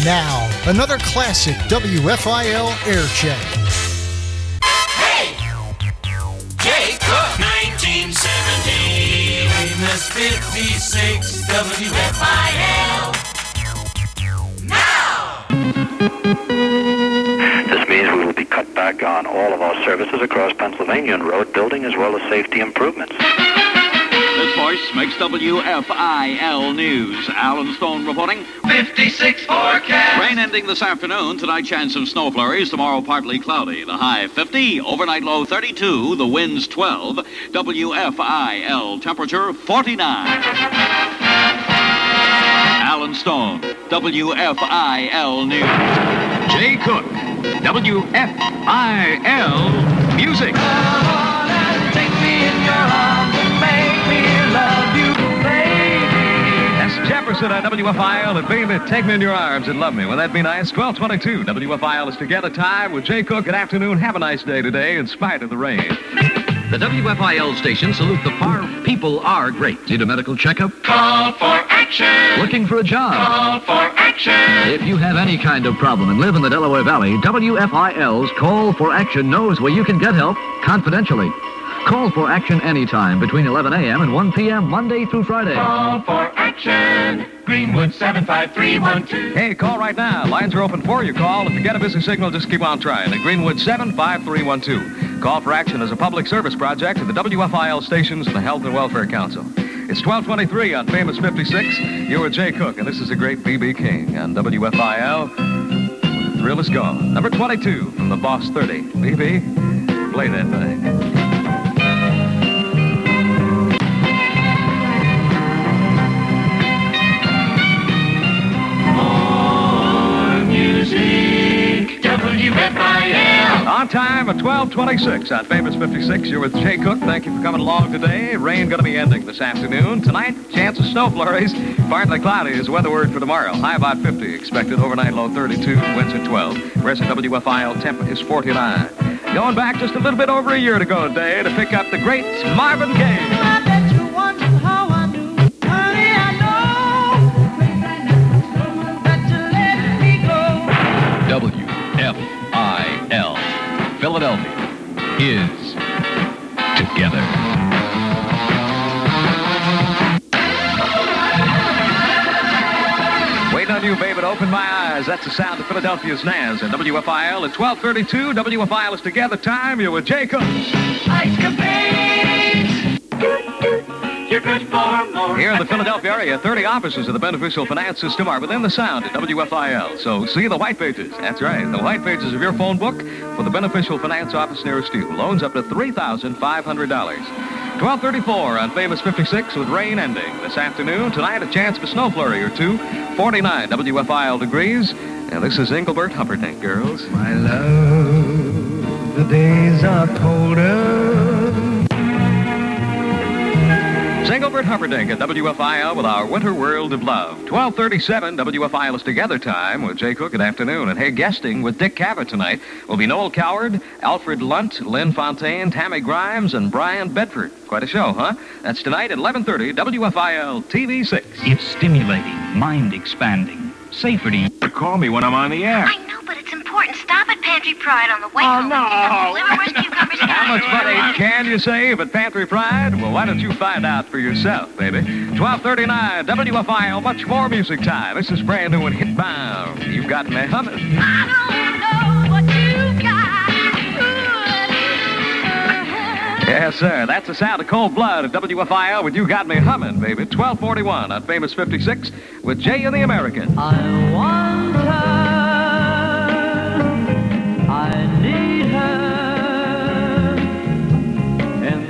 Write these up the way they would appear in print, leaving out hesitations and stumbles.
Now, another classic WFIL air check. Hey! Jay Cook! 1970. Famous 56 WFIL. Now! This means we will be cut back on all of our services across Pennsylvania and road building as well as safety improvements. This voice makes WFIL News. Alan Stone reporting. 56 forecast. Rain ending this afternoon. Tonight, chance of snow flurries. Tomorrow, partly cloudy. The high 50. Overnight low 32. The winds 12. WFIL temperature 49. Alan Stone. WFIL News. Jay Cook. WFIL Music. Take me in your arms and make me love you, baby. That's Jefferson on WFIL and baby, take me in your arms and love me. Wouldn't that be nice? 12:22. WFIL is together time with Jay Cook. Good afternoon. Have a nice day today in spite of the rain. The WFIL station salute the par. People are great. Need a medical checkup? Call for action. Looking for a job? Call for action. If you have any kind of problem and live in the Delaware Valley, WFIL's Call for Action knows where you can get help confidentially. Call for action anytime between 11 a.m. and 1 p.m. Monday through Friday. Call for action. Greenwood 75312. Hey, call right now. Lines are open for your call. If you get a busy signal, just keep on trying. At Greenwood 75312. Call for Action is a public service project of the WFIL stations and the Health and Welfare Council. It's 12:23 on Famous 56. You're with Jay Cook, and this is the great B.B. King on WFIL. The thrill is gone. Number 22 from the Boss 30. B.B., play that thing. Music, WFIL. On time at 12:26 on Famous 56. You're with Jay Cook. Thank you for coming along today. Rain going to be ending this afternoon. Tonight, chance of snow flurries. Partly cloudy is the weather word for tomorrow. High about 50. Expected overnight low 32. Winds at 12. Rest of WFIL temp is 49. Going back just a little bit over a year to go today to pick up the great Marvin Gaye. I bet you wonder how I knew. Honey, I know that you let me go. WFIL. Philadelphia is together. Waiting on you, baby, to open my eyes. That's the sound of Philadelphia's Naz and WFIL at 12:32. WFIL is together time. You're with Jay Cook. Ice capades. You're good for more. Here in the Philadelphia area, 30 offices of the Beneficial Finance System are within the sound at WFIL. So see the white pages. That's right, the white pages of your phone book for the Beneficial Finance office nearest you. Loans up to $3,500. 12:34 on Famous 56 with rain ending this afternoon. Tonight, a chance for snow flurry or two. 49 WFIL degrees. And this is Engelbert Humperdinck, girls. My love, the days are colder. Engelbert Humperdinck at WFIL with our Winter World of Love. 12:37 WFIL is together time with Jay Cook at afternoon. And hey, guesting with Dick Cavett tonight will be Noel Coward, Alfred Lunt, Lynn Fontaine, Tammy Grimes, and Brian Bedford. Quite a show, huh? That's tonight at 11:30 WFIL TV6. It's stimulating, mind-expanding, safer to call me when I'm on the air. I know, but it's important. Stop at Pantry Pride on the way Oh, home. no. Liverwurst, cucumbers, How much money can you save at Pantry Pride? Well, why don't you find out for yourself, baby? 12:39 WFIL, much more music time. This is brand new and hit bound. You've got me humming. I don't know what you got. Yes, sir. That's the sound of Cold Blood at WFIL with You Got Me Humming, baby. 12:41 on Famous 56 with Jay and the American. I want her. I need her. And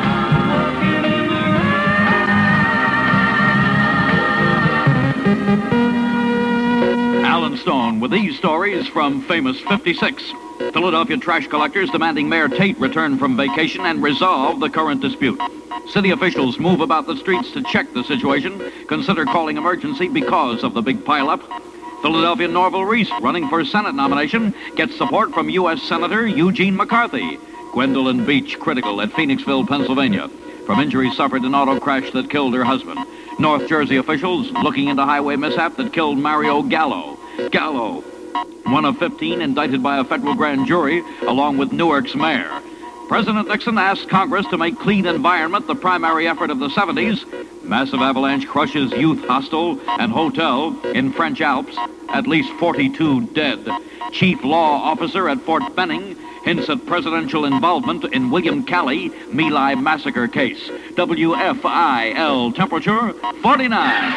Alan Stone with these stories from Famous 56. Philadelphia trash collectors demanding Mayor Tate return from vacation and resolve the current dispute. City officials move about the streets to check the situation, consider calling emergency because of the big pileup. Philadelphia Norval Reese, running for Senate nomination, gets support from U.S. Senator Eugene McCarthy. Gwendolyn Beach critical at Phoenixville, Pennsylvania, from injuries suffered in auto crash that killed her husband. North Jersey officials looking into highway mishap that killed Mario Gallo. Gallo, one of 15 indicted by a federal grand jury, along with Newark's mayor. President Nixon asked Congress to make clean environment the primary effort of the 70s. Massive avalanche crushes youth hostel and hotel in French Alps. At least 42 dead. Chief law officer at Fort Benning hints at presidential involvement in William Calley My Lai massacre case. WFIL temperature 49.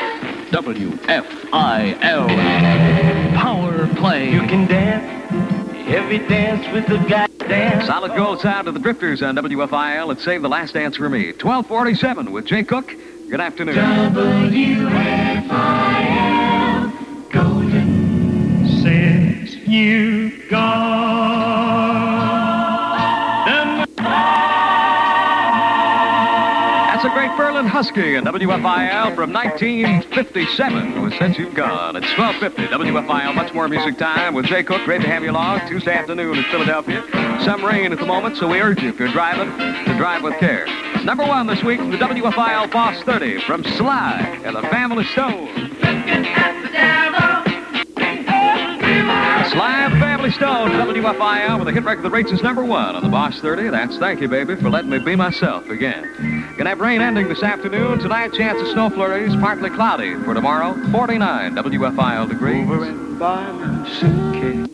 WFIL Power Play. You can dance, every dance with the guy dance. Solid gold sound of the Drifters on WFIL. Let's save the last dance for me. 1247 with Jay Cook. Good afternoon. WFIL Golden. Since you've gone. That's a great Berlin Husky and WFIL from 1957 with Since You've Gone. It's 12:50 WFIL. Much more music time with Jay Cook. Great to have you along. Tuesday afternoon in Philadelphia. Some rain at the moment, so we urge you, if you're driving, to drive with care. Number one this week, the WFIL Boss 30 from Sly and the Family Stone. Sly and the Family Stone, WFIL, with a hit record that rates as number one on the Boss 30. That's Thank You, Baby, for letting me be myself again. Gonna have rain ending this afternoon. Tonight, chance of snow flurries, partly cloudy. For tomorrow, 49 WFIL degrees. Over and by my suitcase.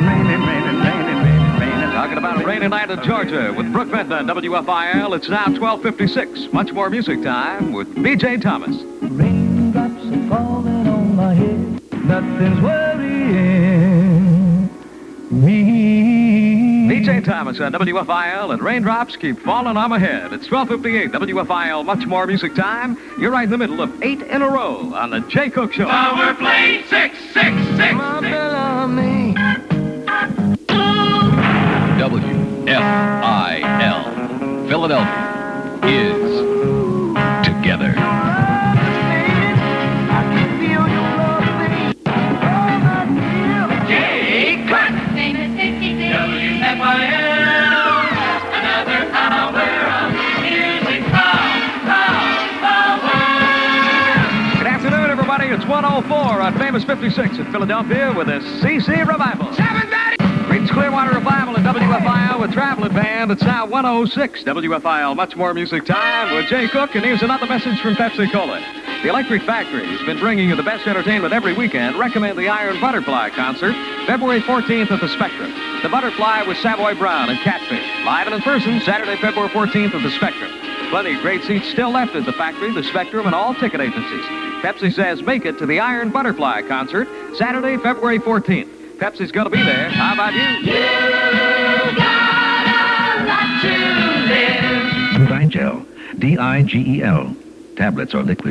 Talking about a rainy night in Georgia with Brooke Benton, WFIL. It's now 12:56. Much more music time with B.J. Thomas. Raindrops are falling on my head. Nothing's worrying me. B.J. Thomas on WFIL, and raindrops keep falling on my head. It's 12:58 WFIL. Much more music time. You're right in the middle of 8 in a row on the Jay Cook Show. Power play 666. My Bellamy. WFIL Philadelphia is together. Jay Cook. WFIL. Another hour of music power. Good afternoon, everybody. It's 1:04 on Famous 56 in Philadelphia with the CC Revival. 7:30. Creedence Clearwater Revival at WFIL with Traveling Band. It's now 1:06 WFIL. Much more music time with Jay Cook, and here's another message from Pepsi Cola. The Electric Factory has been bringing you the best entertainment every weekend. Recommend the Iron Butterfly concert, February 14th at the Spectrum. The Butterfly with Savoy Brown and Catfish. Live and in person, Saturday, February 14th at the Spectrum. Plenty of great seats still left at the Factory, the Spectrum, and all ticket agencies. Pepsi says make it to the Iron Butterfly concert, Saturday, February 14th. Pepsi's going to be there. How about you? You got a lot to live. Digel, D-I-G-E-L. Tablets or liquid.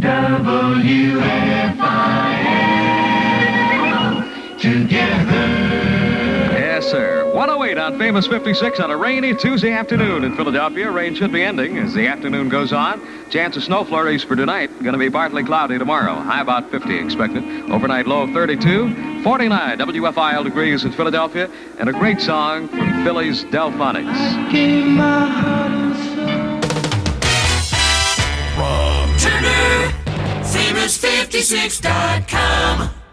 WFIL together. Yes, sir. 1:08 on Famous 56 on a rainy Tuesday afternoon in Philadelphia. Rain should be ending as the afternoon goes on. Chance of snow flurries for tonight. Going to be partly cloudy tomorrow. High about 50 expected. Overnight low of 32. 49 WFIL degrees in Philadelphia. And a great song from Philly's Delphonics. Give my heart and soul. From Turner, Famous56.com.